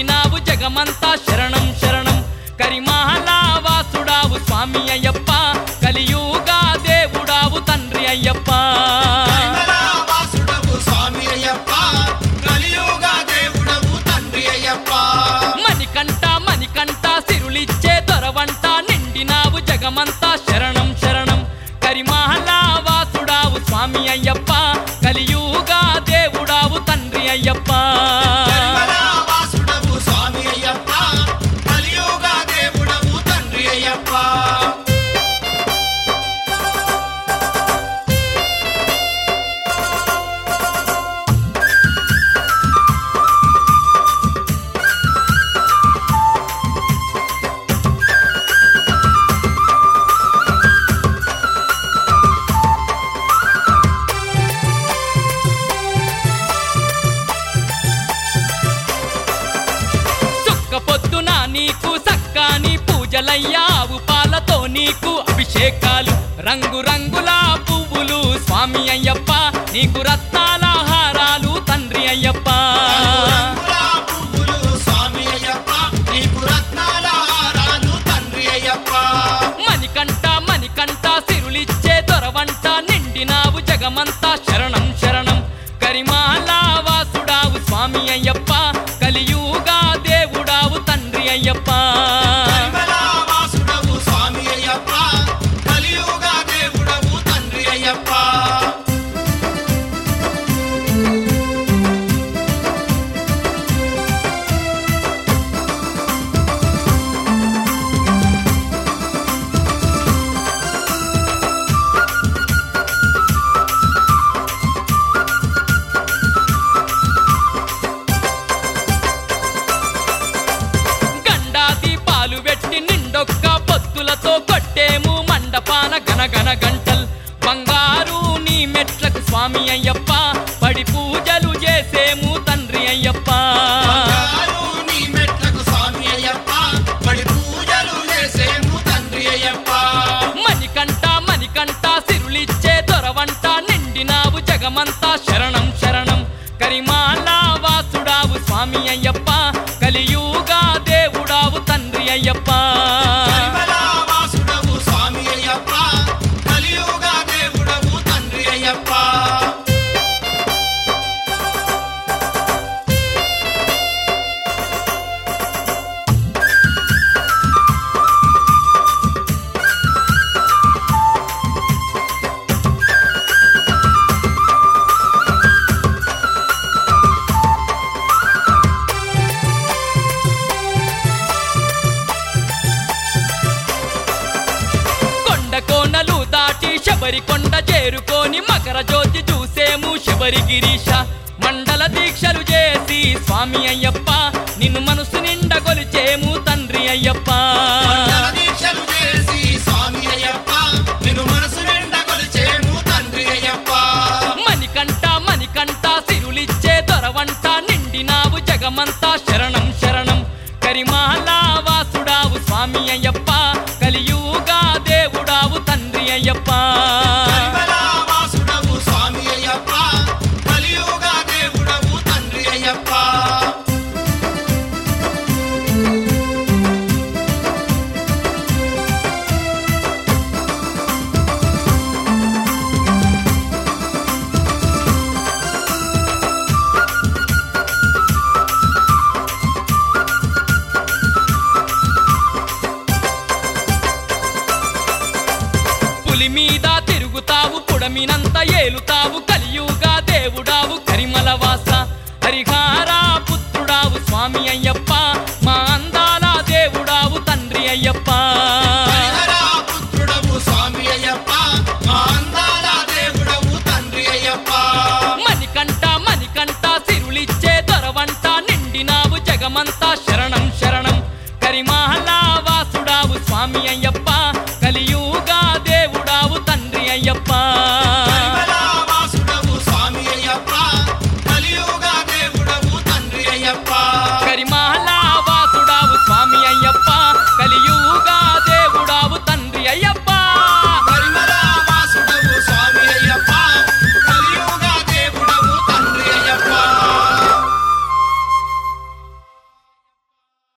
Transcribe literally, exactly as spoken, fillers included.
నిండినావు జగమంతా శరణం శరణం కరిమహలా వాసుడావు స్వామి అయ్యప్ప కలియుగా దేవుడావు తండ్రి అయ్యప్ప మణికంఠ మణికంఠ సిరులిచ్చే దొరవంట నిండినావు జగమంతా శరణం శరణం కరిమహలా వాసుడావు స్వామి అయ్యప్ప కలియుగా దేవుడావు తండ్రి అయ్యప్ప పొద్దున నీకు సక్కాని పూజలయ్యావు పాలతో నీకు అభిషేకాలు రంగు రంగుల పువ్వులు స్వామి అయ్యప్ప నీకు రత్నాల హారాలు తండ్రి అయ్యప్ప మణికంఠ మణికంఠ సిరులిచ్చే దొరవంట నిండినావు జగమంతా శరణం శరణం కరిమహలా వాసుడావు స్వామి అయ్యప్ప కలియుగా దేవుడావు తండ్రి అయ్యప్ప నిండొక్క పొత్తులతో కొట్టేము మండపాన గనగన గంటల్ బంగారు నీ మెట్లకు స్వామి అయ్యప్ప పడి పూజలు చేసేము తండ్రి అయ్యప్ప మణికంఠ మణికంఠ సిరులిచ్చే దొరవంట నిండినావు జగమంతా శరణం శరణం కరిమహలా వాసుడావు స్వామి అయ్యప్ప కలియుగా దేవుడావు తండ్రి అయ్యప్ప కోనలు దాటి శబరి కొండ చేరుకొని మకర జ్యోతి చూసేము శబరి గిరీశ మండల దీక్షలు చేసి స్వామి అయ్యప్ప నిన్ను మనసు నిండా కొలిచేము తండ్రి అయ్యప్ప మణికంఠ మణికంఠ సిరులిచ్చే దొరవంట నిండినావు జగమంతా శరణం శరణం కరిమహలా వాసుడావు స్వామి అయ్యప్ప కలియుగా దేవుడావు తండ్రి అయ్యప్ప పులి మీద తిరుగుతావు పుడమినంత ఏలుతావు కలియుగా దేవుడావు కరిమల వాస